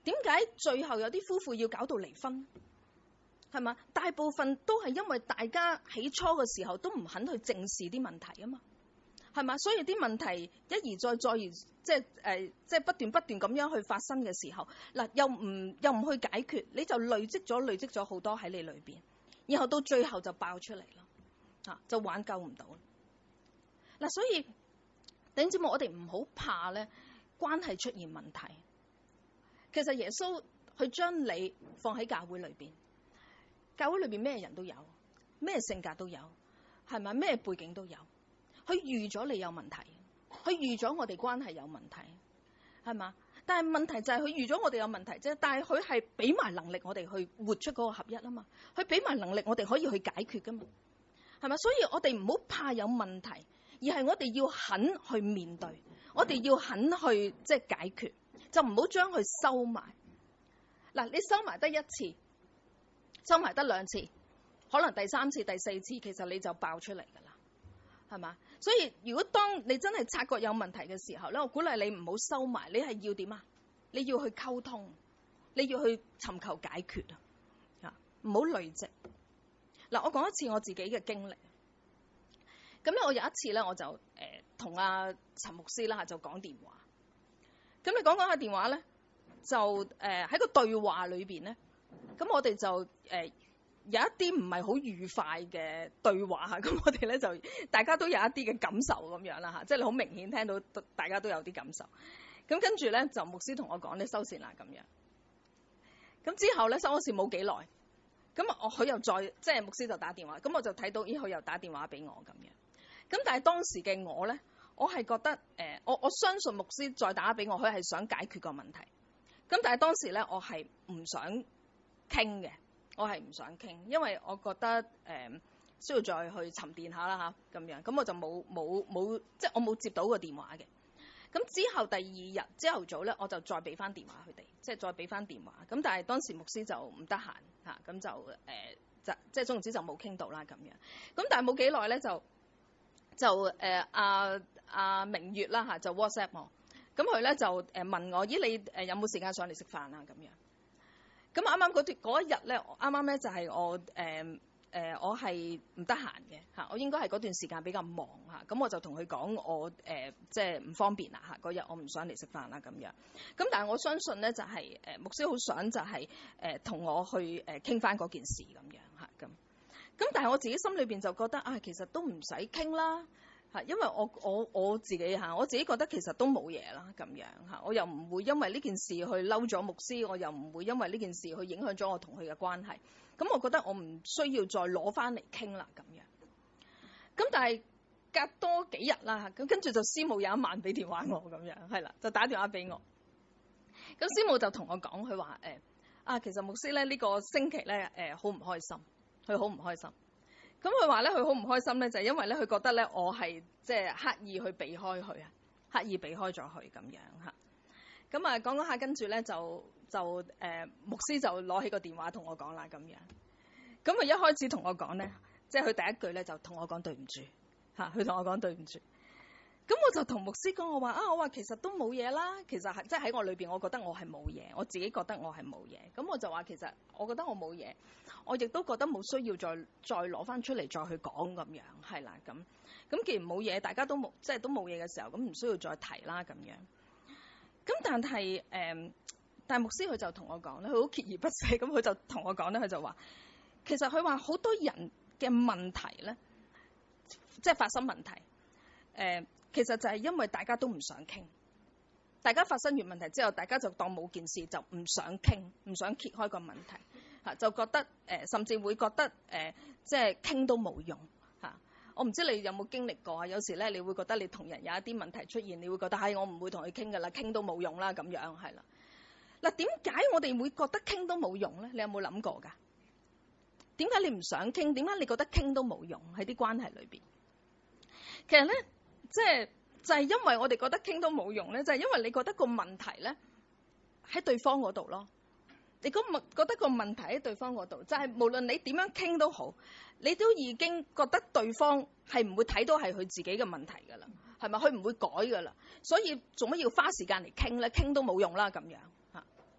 點解最後有啲夫婦要搞到離婚？係嘛？大部分都係因為大家起初嘅時候都唔肯去正視啲問題啊嘛，係嘛？所以啲問題一而再再而即係不斷咁樣去發生嘅時候，嗱又唔去解決，你就累積咗好多喺你裏邊，然後到最後就爆出嚟咯，就挽救唔到。嗱，所以弟兄姊妹，我哋唔好怕咧關係出現問題。其實耶穌佢將你放喺教會裏邊。教會裏邊咩人都有，咩性格都有，係咪？咩背景都有。佢預咗你有問題，佢預咗我哋關係有問題，係嘛？但係問題就係佢預咗我哋有問題啫。但係佢係俾埋能力我哋去活出嗰個合一啊嘛。佢俾埋能力我哋可以去解決噶嘛，係咪？所以我哋唔好怕有問題，而係我哋要肯去面對，我哋要肯去解決，就唔好將佢收埋。嗱，你收埋得一次，收埋得兩次，可能第三次、第四次，其實你就爆出嚟噶啦，係嘛？所以如果當你真係察覺有問題嘅時候咧，我鼓勵你唔好收埋，你係要點啊？你要去溝通，你要去尋求解決啊！唔好累積。嗱，我講一次我自己嘅經歷。咁咧，我有一次咧，我就同阿陳牧師啦就講電話。咁你講下電話咧，就喺個對話裏邊咧。咁我哋就有一啲唔係好愉快嘅對話嚇，咁我哋咧就大家都有一啲嘅感受咁樣啦嚇，即係你好明顯聽到大家都有啲感受。咁跟住咧就牧師同我講咧收線啦咁樣。咁之後咧收咗線冇幾耐，咁佢又再即係牧師就打電話，咁我就睇到咦佢又打電話俾我咁樣。咁但係當時嘅我咧，我係覺得我相信牧師再打俾我，佢係想解決個問題。咁但係當時咧我係唔想傾嘅，我係唔想傾，因為我覺得需要再去沉澱下啦嚇咁樣，咁我就冇即係我冇接到個電話嘅。咁之後第二日朝頭早咧，我就再俾翻電話佢哋，即係再俾翻電話。咁但係當時牧師就唔得閒嚇，咁就即係總之就冇傾到啦咁樣。咁但係冇幾耐咧就阿明月啦嚇就 WhatsApp 我，咁佢咧就問我咦你有冇時間上嚟食飯啊咁樣。咁啱啱嗰一日咧，啱啱咧就係我係唔得閒嘅嚇，我應該係嗰段時間比較忙嚇，咁我就同佢講我即係唔方便啦嚇，嗰日我唔想嚟食飯啦咁樣。咁但係我相信咧就係牧師好想就係同我去傾翻嗰件事咁樣嚇咁。咁但係我自己心裏邊就覺得其實都唔使傾啦。因為我自己我自己覺得其實都冇嘢啦咁樣我又唔會因為呢件事去嬲咗牧師，我又唔會因為呢件事去影響咗我同佢嘅關係。咁我覺得我唔需要再攞翻嚟傾啦咁樣。咁但係隔多幾日啦，咁跟住就師母有一晚俾電話我咁樣，係啦，就打電話俾我。咁師母就同我講，佢話其實牧師咧呢個星期咧好唔開心，佢好唔開心。咁佢話咧，佢好唔開心咧，就係因為咧，佢覺得咧，我係即係刻意去避開佢啊，刻意避開咗佢咁樣嚇。咁啊，講下，跟住咧就牧師就攞起個電話同我講啦咁樣。咁佢一開始同我講咧，即係佢第一句咧就同我講對唔住嚇，佢同我講對唔住。咁我就同牧師講，我話其實都冇嘢啦，其實係即係喺我裏邊，我覺得我係冇嘢，我自己覺得我係冇嘢。咁我就話其實我覺得我冇嘢，我亦都覺得冇需要再攞翻出嚟再去講咁樣，係啦咁。咁既然冇嘢，大家都冇即係都冇嘢嘅時候，咁唔需要再提啦咁樣。咁但係牧師佢就同我講咧，佢好鍥而不捨咁，佢就同我講咧，佢就話其實佢話好多人嘅問題咧，即係發生問題其實就係因為大家都唔想傾，大家發生完問題之後，大家就當冇件事，就唔想傾，唔想揭開個問題嚇，就覺得甚至會覺得即係傾都冇用嚇。我唔知你有冇經歷過啊？有時咧，你會覺得你同人有一啲問題出現，你會覺得我唔會同佢傾噶啦，傾都冇用啦咁樣係啦。嗱，點解我哋會覺得傾都冇用咧？你有冇諗過㗎？點解你唔想傾？點解你覺得傾都冇用喺啲關係裏邊？其實咧。就係因為我哋覺得傾都冇用咧，就係因為你覺得個問題咧喺對方嗰度咯。你覺得個問題喺對方嗰度，就係無論你點樣傾都好，你都已經覺得對方係唔會睇到係佢自己嘅問題噶啦，係咪？佢唔會改噶啦，所以做乜要花時間嚟傾咧？傾都冇用啦咁樣嚇。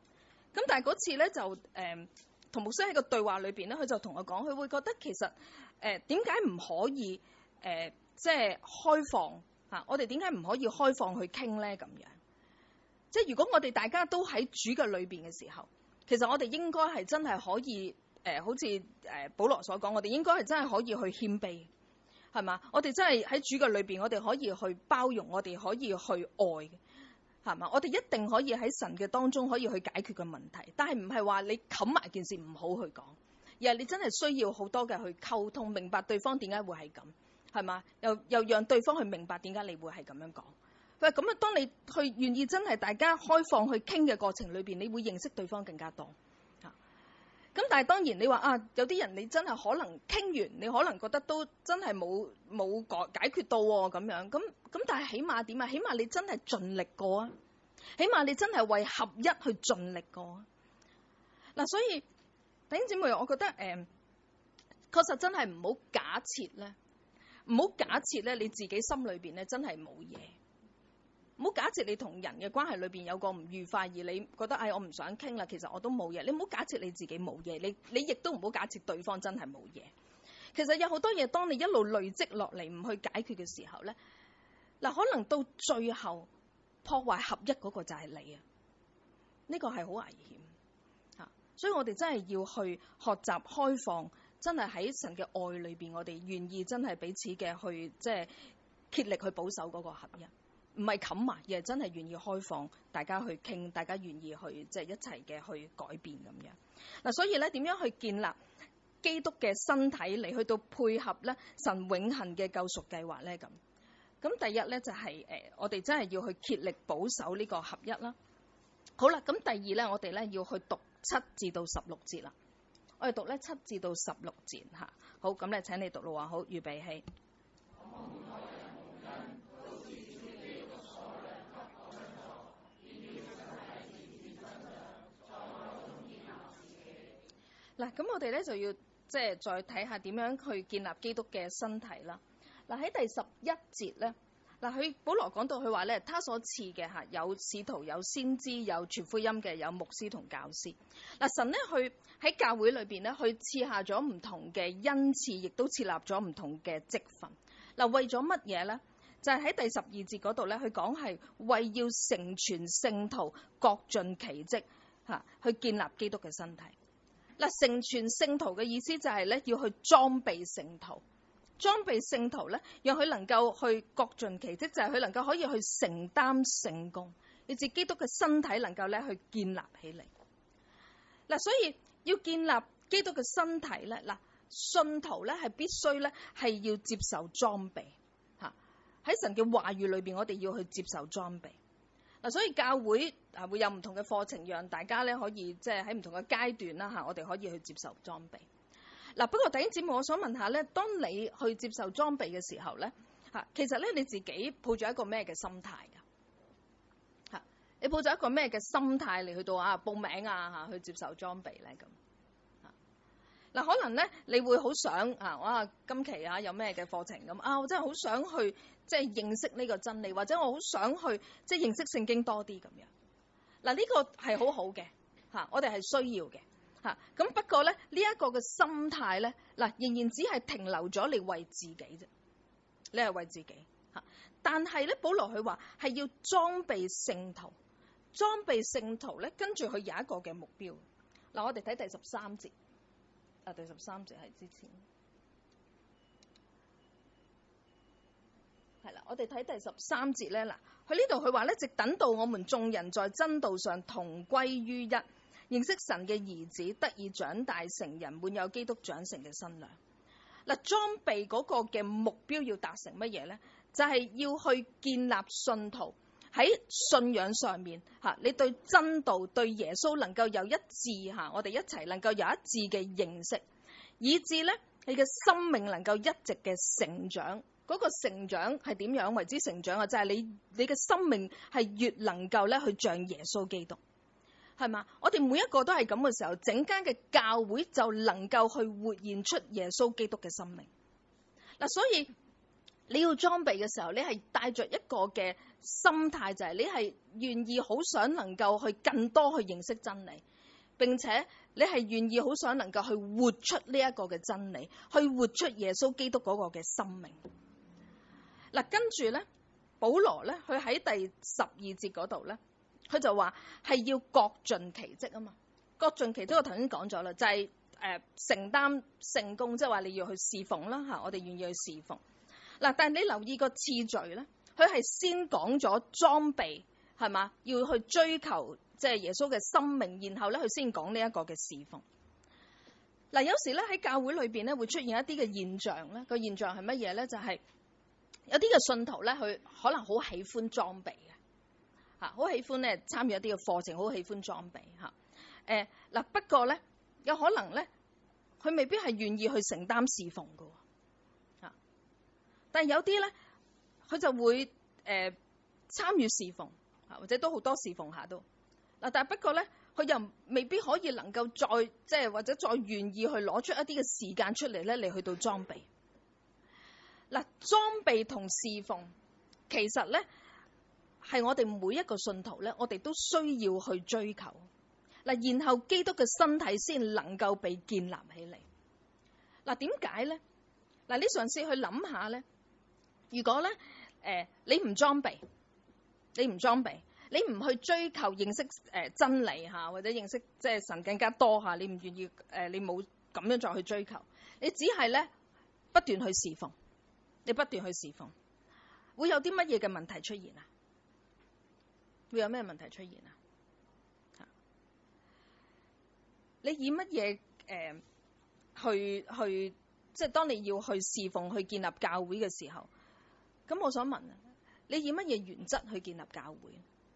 咁但係嗰次咧就同牧師喺個對話裏邊咧，佢就同我講，佢會覺得其實點解唔可以即係開放嚇？我哋點解唔可以開放去傾咧？咁樣即係如果我哋大家都喺主嘅裏邊嘅時候，其實我哋應該係真係可以好似保羅所講，我哋應該係真係可以去謙卑，係嘛？我哋真係喺主嘅裏邊，我哋可以去包容，我哋可以去愛。係嘛？我哋一定可以喺神嘅當中可以去解決個問題，但係唔係話你冚埋件事唔好去講，而係你真係需要好多嘅去溝通，明白對方點解會係咁，係嘛？又讓對方去明白點解你會係咁樣講。喂，咁啊，當你去願意真係大家開放去傾嘅過程裏邊，你會認識對方更加多。咁但係當然你話啊，有啲人你真係可能傾完，你可能覺得都真係冇解決到喎咁樣，咁但係起碼點啊？起碼你真係盡力過啊！起碼你真係為合一去盡力過啊！嗱，所以弟兄姊妹，我覺得確實真係唔好假設咧，唔好假設咧你自己心裏邊咧真係冇嘢。唔好假設你同人嘅關係裏邊有個唔愉快，而你覺得我唔想傾啦，其實我都冇嘢。你唔好假設你自己冇嘢，你亦都唔好假設對方真係冇嘢。其實有好多嘢，當你一路累積落嚟唔去解決嘅時候咧，嗱，可能到最後破壞合一嗰個就係你啊！呢個係好危險嚇，所以我哋真係要去學習開放，真係喺神嘅愛裏邊，我哋願意真係彼此嘅去即係竭力去保守嗰個合一。唔係冚埋，而係真係願意開放，大家去傾，大家願意去即係一齊嘅去改變咁樣。嗱，所以咧點樣去建立基督嘅身體嚟去到配合咧神永恆嘅救贖計劃咧咁？咁第一咧就係我哋真係要去竭力保守呢個合一啦。好啦，咁第二咧我哋咧要去讀7至到16節啦。我哋讀咧7至到16節嚇。好，咁咧請你讀咯喎。好，預備起。嗱，咁我哋咧就要即係再睇下點樣去建立基督嘅身體啦。嗱，喺第11節咧，嗱佢保羅講到佢話咧，他所賜嘅嚇有使徒、有先知、有傳福音嘅、有牧師同教師。嗱，神咧去喺教會裏邊咧，去賜下咗唔同嘅恩賜，亦都設立咗唔同嘅職分。嗱，為咗乜嘢咧？就係喺第12節嗰度咧，佢講係為要成全聖徒，各盡其職嚇，去建立基督嘅身體。嗱，成全聖徒嘅意思就係咧，要去裝備聖徒，裝備聖徒咧，讓佢能夠去各盡其職，就係佢能夠可以去承擔聖工，以至基督嘅身體能夠咧去建立起嚟。嗱，所以要建立基督嘅身體咧，嗱，信徒咧係必須咧係要接受裝備嚇，喺神嘅話語裏邊，我哋要去接受裝備。嗱，所以教會會有唔同嘅課程，讓大家咧可以即係喺唔同嘅階段啦嚇，我哋可以去接受裝備。嗱，不過弟兄姊妹，我想問下咧，當你去接受裝備嘅時候咧嚇，其實咧你自己抱住一個咩嘅心態㗎嚇？你抱住一個咩嘅心態嚟去到報名嚇去接受裝備咧咁？嗱，可能咧你會好想今期有咩嘅課程咁我真係好想去即係認識呢個真理，或者我好想去即係認識聖經多啲咁樣。嗱，呢個係好好嘅我哋係需要嘅咁不過咧呢一個嘅心態咧仍然只係停留咗你為自己啫，你係為自己但係咧保羅佢話係要裝備聖徒，裝備聖徒咧跟住佢有一個嘅目標。嗱，我哋睇第13節。第13節係之前，係啦，我哋睇第13節咧，佢呢度佢話咧，直等到我們眾人在真道上同歸於一，認識神嘅兒子，得以長大成人，滿有基督長成嘅身量。嗱，裝備嗰個嘅目標要達成乜嘢咧？就係要去建立信徒喺信仰上面你對真道對耶穌能夠有一致我哋一齊能夠有一致嘅認識，以致咧你嘅生命能夠一直嘅成長。嗰個成長係點樣為之成長啊？就係你嘅生命係越能夠咧去像耶穌基督，係嘛？我哋每一個都係咁嘅時候，整間嘅教會就能夠去活現出耶穌基督嘅生命。嗱，所以你要裝備嘅時候，你係帶着一個嘅心態，就係你係願意好想能夠去更多去認識真理， 並且你係願意好想能夠去活出呢一個嘅真理，去活出耶穌基督嗰個嘅生命。嗱，跟住咧，保羅咧，佢喺第12節嗰度咧，佢就話係要各盡其職啊嘛。各盡其職我頭先講咗啦，就係承擔聖工，即係話你要去侍奉啦嚇，我哋願意去侍奉。嗱，但係你留意個次序咧，佢係先講咗裝備係嘛，要去追求即係耶穌嘅生命，然後咧佢先講呢一個嘅侍奉。嗱，有時咧喺教會裏邊咧會出現一啲嘅現象咧，個現象係乜嘢咧？就係有啲嘅信徒咧，佢可能好喜歡裝備嘅嚇，好喜歡咧參與一啲嘅課程，好喜歡裝備嚇。嗱，不過咧有可能咧，佢未必係願意去承擔侍奉嘅嚇。但係有啲咧，佢就會參與侍奉嚇，或者都好多侍奉下都嗱。但係不過咧，佢又未必可以能夠再即係或者再願意去攞出一啲嘅時間出嚟咧嚟去到裝備。嗱，裝備同侍奉其實咧係我哋每一個信徒咧，我哋都需要去追求。嗱，然後基督嘅身體先能夠被建立起嚟。嗱，點解咧？嗱，你嘗試去諗下咧，如果咧你唔裝備，你唔去追求認識真理嚇，或者認識即係神更加多嚇，你唔願意你冇咁樣再去追求，你只係咧不斷去侍奉，你不斷去侍奉，會有啲乜嘢嘅問題出現啊？會有咩問題出現啊？你以乜嘢去即係當你要去侍奉、去建立教會嘅時候，咁我想問啊，你以乜嘢原則去建立教會？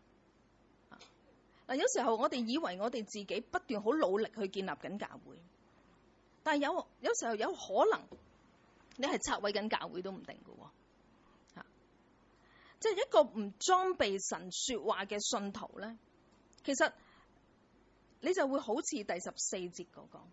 嗱，有時候我哋以為我哋自己不斷好努力去建立緊教會，但係有時候有可能你係拆毀緊教會都唔定㗎喎。即係一個唔裝備神說話嘅信徒咧，其實你就會好似第14節嗰個，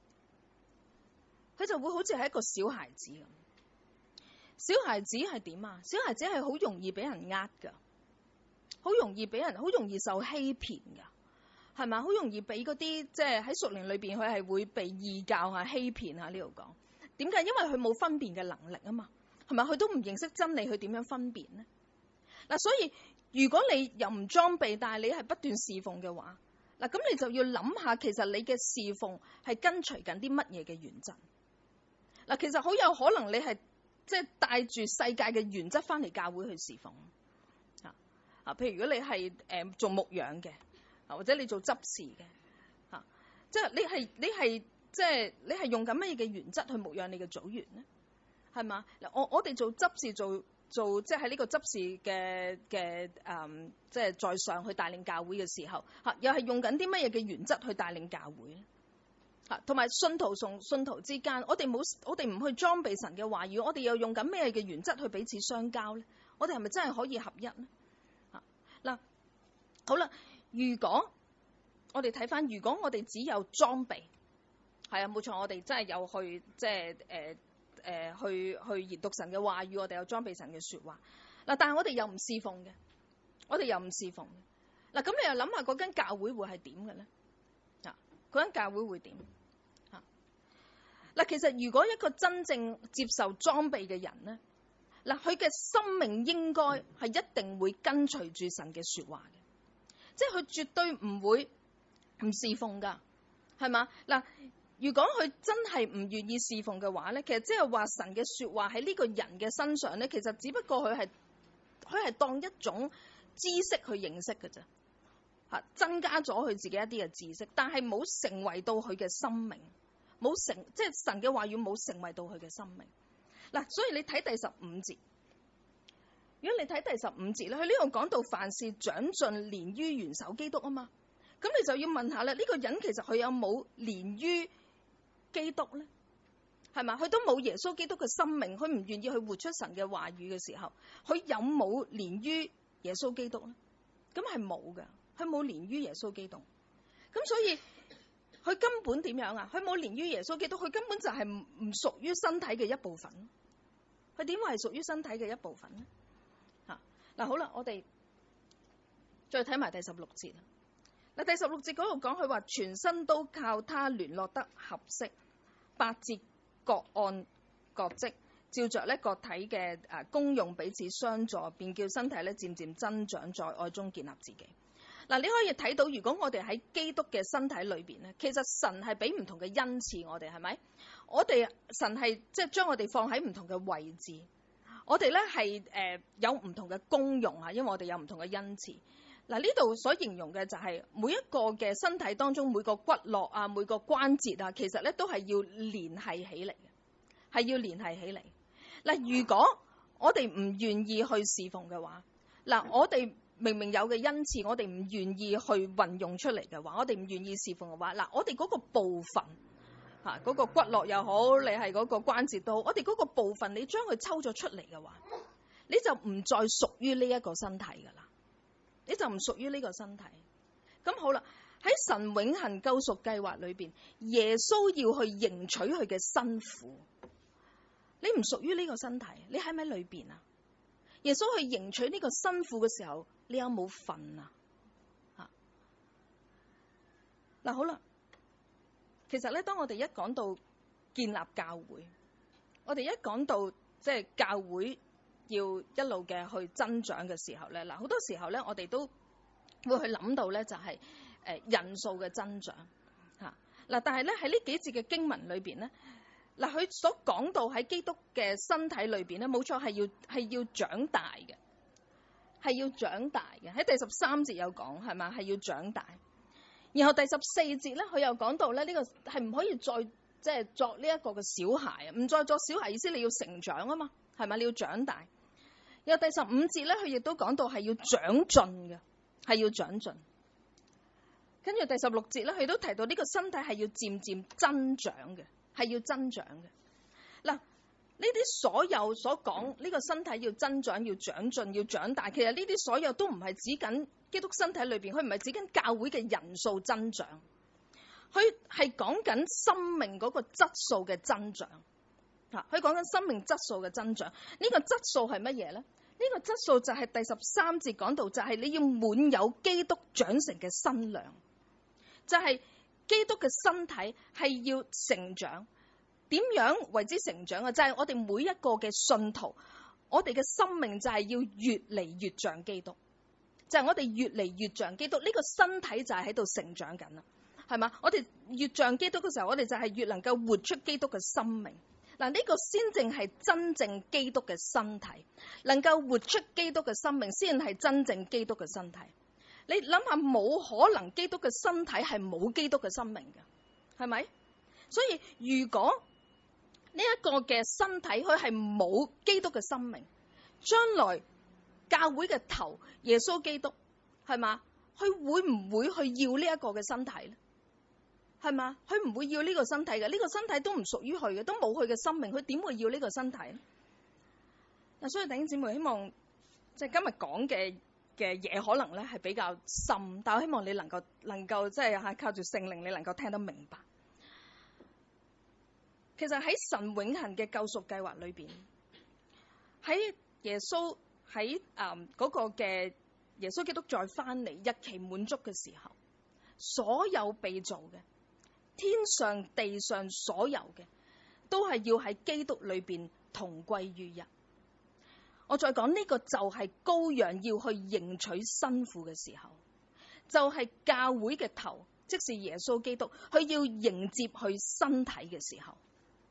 佢就會好似係一個小孩子咁。小孩子係點啊？小孩子係好容易俾人呃噶，好容易受欺騙噶，係咪？好容易俾嗰啲即係喺屬靈裏邊，佢係會被異教啊、欺騙啊呢度講。點解？因為佢冇分辨嘅能力啊嘛，係咪？佢都唔認識真理，佢點樣分辨呢？嗱，所以如果你又唔裝備，但係你係不斷侍奉嘅話，嗱，咁你就要諗下，其實你嘅侍奉係跟隨緊啲乜嘢嘅原則？嗱，其實好有可能你係即係帶住世界嘅原則翻嚟教會去侍奉啊。譬如如果你係做牧養嘅，或者你做執事嘅，即係你係用緊乜嘢嘅原則去牧養你嘅組員呢？係嘛？嗱，我哋做執事做即係喺呢個執事嘅即係在上去帶領教會嘅時候，又係用緊啲乜嘢嘅原則去帶領教會咧？同埋信徒同信徒之間，我哋唔去裝備神嘅話語，我哋又用緊咩嘅原則去彼此相交咧？我哋係咪真係可以合一咧？嗱，好啦，如果我哋睇翻，如果我哋只有裝備，係啊，冇錯，我哋真係有去即係去研讀神嘅話語，我哋有裝備神嘅說話。嗱，但係我哋又唔侍奉嘅，嗱，咁你又諗下嗰間教會會係點嘅咧？嗰間教會會點？嗱，其實如果一個真正接受裝備嘅人咧，嗱，佢嘅生命應該係一定會跟隨住神嘅說話嘅，即係佢絕對唔會唔侍奉噶，係嘛？嗱，如果佢真係唔願意侍奉嘅話咧，其實即係話神嘅說話喺呢個人嘅身上咧，其實只不過佢係當一種知識去認識嘅啫，增加咗佢自己一啲嘅知識，但係冇成為到佢嘅生命，即係神嘅話語冇成為到佢嘅生命。嗱，所以你睇第15節，如果你睇第15節咧，佢呢度講到凡事長進連於元首基督啊嘛，咁你就要問下啦，呢個人其實佢有冇連於基督咧？係嘛？佢都冇耶穌基督嘅生命，佢唔願意去活出神嘅話語嘅時候，佢有冇連於耶穌基督咧？咁係冇噶，佢冇連於耶穌基督，咁所以佢根本點樣啊？佢冇連於耶穌基督，佢根本就係唔屬於身體嘅一部分。佢點會係屬於身體嘅一部分呢？嗱，好啦，我哋再睇埋第16節。 嗱，第16節嗰度講佢話全身都靠他聯絡得合適，8節各按各職，照着咧個體嘅功用彼此相助，便叫身體咧漸漸增長，在愛中建立自己。嗱，你可以睇到，如果我哋喺基督嘅身體裏邊咧，其實神係俾唔同嘅恩賜我哋，係咪？我哋神係即係將我哋放喺唔同嘅位置，我哋咧係有唔同嘅功用啊，因為我哋有唔同嘅恩賜。嗱，呢度所形容嘅就係每一個嘅身體當中每個骨骼啊，每個關節啊，其實咧都係要聯繫起嚟嘅，係要聯繫起嚟。嗱，如果我哋唔願意去侍奉嘅話，嗱，我哋明明有嘅恩賜，我哋唔願意去運用出嚟嘅話，我哋唔願意侍奉嘅話，嗱，我哋嗰個部分嚇，嗰個骨骼又好，你係嗰個關節都好，我哋嗰個部分你將佢抽咗出嚟嘅話，你就唔再屬於呢一個身體噶啦。你就唔屬於呢個身體。咁好啦，喺神永恆救贖計劃裏邊，耶穌要去迎娶佢嘅新婦。你唔屬於呢個身體，你喺咪裏邊啊？耶穌去迎娶呢個新婦嘅時候，你有冇份啊？嗱，好啦，其實咧，當我哋一講到建立教會，我哋一講到即係教會要一路嘅去增長嘅時候咧，嗱，好多時候咧，我哋都會去諗到咧，就係人數嘅增長嚇。嗱，但係咧喺呢幾節嘅經文裏邊咧，嗱，佢所講到喺基督嘅身體裏邊咧，冇錯係要長大嘅，係要長大嘅。喺第13節有講係嘛，係要長大。然後第14節咧，佢又講到咧，呢個係唔可以再即係作呢一個嘅小孩啊，唔再作小孩，意思你要成長啊嘛，係咪？你要長大。然後第15節咧，佢亦都講到係要長進嘅，係要長進。跟住第16節咧，佢都提到呢個身體係要漸漸增長嘅，係要增長嘅。嗱，呢啲所有所講呢個身體要增長、要長進、要長大，其實呢啲所有都唔係指緊基督身體裏邊，佢唔係指緊教會嘅人數增長，佢係講緊生命嗰個質素嘅增長。佢講緊生命質素嘅增長，呢個質素係乜嘢咧？呢個質素就係第13節講到，就係你要滿有基督長成嘅身量，就係基督嘅身體係要成長。點樣為之成長啊？就係我哋每一個嘅信徒，我哋嘅生命就係要越嚟越像基督，就係我哋越嚟越像基督，呢個身體就係喺度成長緊啦，係嘛？我哋越像基督嘅時候，我哋就係越能夠活出基督嘅生命。嗱，呢個先正係真正基督嘅身體，能夠活出基督嘅生命，先係真正基督嘅身體。你諗下，冇可能基督嘅身體係冇基督嘅生命嘅，係咪？所以如果呢一個嘅身體佢係冇基督嘅生命，將來教會嘅頭耶穌基督係嘛？佢會唔會去要呢一個嘅身體咧？係嘛？佢唔會要呢個身體嘅，呢個身體都唔屬於佢嘅，都冇佢嘅生命，佢點會要呢個身體咧？嗱，所以弟兄姊妹，希望即係今日講嘅嘢可能咧係比較深，但我希望你能夠即係靠住聖靈，你能夠聽得明白。其實喺神永恆嘅救贖計劃裏邊，喺耶穌喺嗰個嘅耶穌基督再翻嚟日期滿足嘅時候，所有被造嘅天上地上所有嘅，都係要喺基督裏邊同歸於一。我再講呢個就係羔羊要去迎娶新婦嘅時候，就係教會嘅頭，即是耶穌基督，佢要迎接佢身體嘅時候。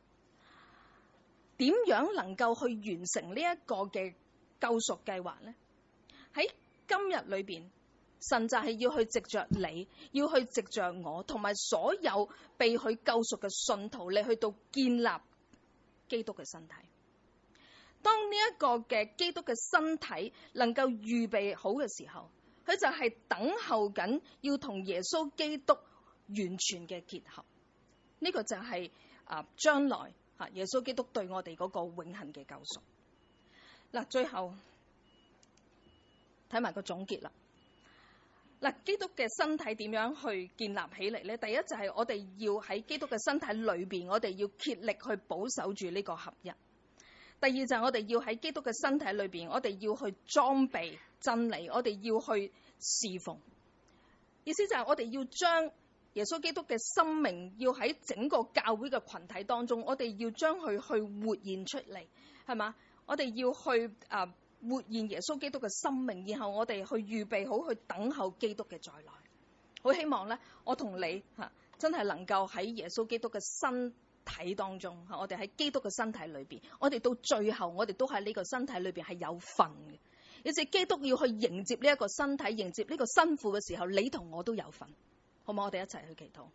點樣能夠去完成呢一個嘅救贖計劃呢？喺今日裏邊，神就係要去藉着你，要去藉着我，同埋所有被佢救贖嘅信徒，你去到建立基督嘅身體。當呢一個嘅基督嘅身體能夠預備好嘅時候，佢就係等候緊要同耶穌基督完全嘅結合。呢個就係將來耶穌基督對我哋嗰個永恆嘅救贖。嗱，最後睇埋個總結啦。嗱，基督嘅身體點樣去建立起嚟咧？第一就係我哋要喺基督嘅身體裏邊，我哋要竭力去保守住呢個合一。第二就係我哋要喺基督嘅身體裏邊，我哋要去裝備真理，我哋要去侍奉。 意思就係我哋要將耶穌基督嘅生命要喺整個教會嘅群體當中，我哋要將佢去活現出嚟，係嘛？我哋要去活現耶穌基督嘅生命，然後我哋去預備好去等候基督嘅再來。好希望咧，我同你真係能夠喺耶穌基督嘅身體當中，我哋喺基督嘅身體裏邊，我哋到最後我哋都喺呢個身體裏邊係有份嘅。有時基督要去迎接呢一個身體，迎接呢個新婦嘅時候，你同我都有份，好唔好？我哋一齊去祈禱。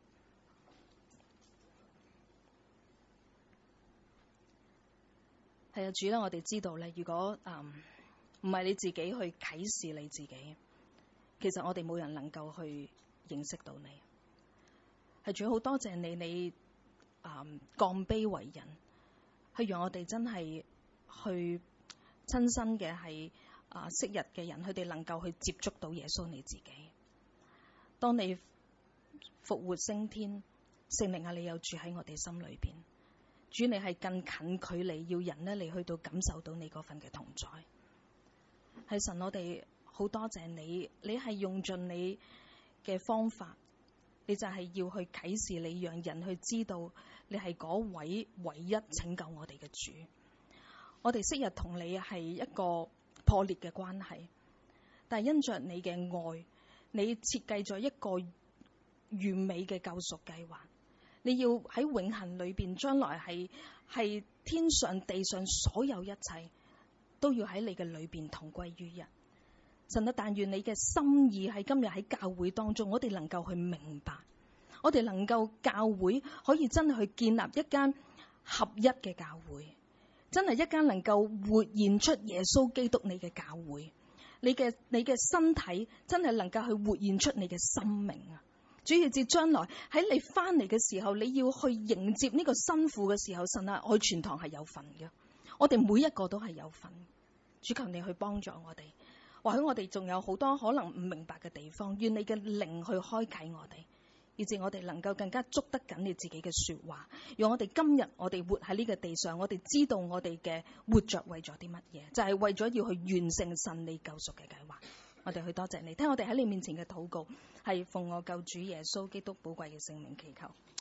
係啊，主咧，我哋知道咧，如果唔係你自己去啟示你自己，其實我哋冇人能夠去認識到你。係主，好多謝你，你降卑為人，去讓我哋真係去親身嘅係昔日嘅人，佢哋能夠去接觸到耶穌你自己。當你復活升天，聖靈啊，你又住喺我哋心裏邊。主，你係更近距離，要人呢，你去到感受到你嗰份嘅同在。係神，我哋好多謝你，你係用盡你嘅方法，你就係要去啟示你，讓人去知道你係嗰位唯一拯救我哋嘅主。我哋昔日同你係一個破裂嘅關係，但係因着你嘅愛，你設計咗一個完美嘅救贖計劃。你要喺永恆裏邊，將來係天上地上所有一切都要喺你嘅裏邊同歸於一。神啊，但願你嘅心意喺今日喺教會當中，我哋能夠去明白，我哋能夠教會可以真係去建立一間合一嘅教會，真係一間能夠活現出耶穌基督你嘅教會。你嘅身體真係能夠去活現出你嘅生命啊！主要至將來喺你翻嚟嘅時候，你要去迎接呢個新婦嘅時候，神啊，愛全堂係有份嘅，我哋每一個都係有份。主，求你去幫助我哋，或許我哋仲有好多可能唔明白嘅地方，願你嘅靈去開啟我哋，以致我哋能夠更加捉得緊你自己嘅說話，讓我哋今日我哋活喺呢個地上，我哋知道我哋嘅活着為咗啲乜嘢，就係為咗要去完成神你救贖嘅計劃。我哋去多謝你，聽我哋喺你面前嘅禱告，係奉我救主耶穌基督寶貴嘅聖名祈求。